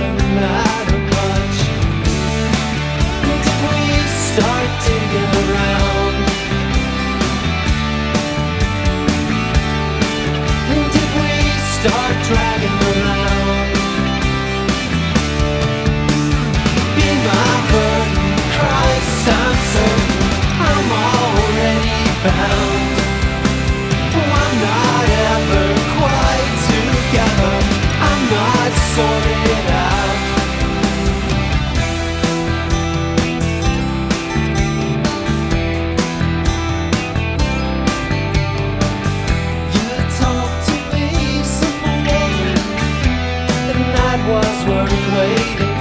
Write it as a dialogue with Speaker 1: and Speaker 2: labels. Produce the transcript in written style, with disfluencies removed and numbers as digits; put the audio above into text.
Speaker 1: doesn't matter much. Did we start digging around? Did we start dragging around? Be my burden, Christ, I'm certain I'm already bound. I'm not ever quite together, I'm not sorted out. You talked to me some more, the night was worth waiting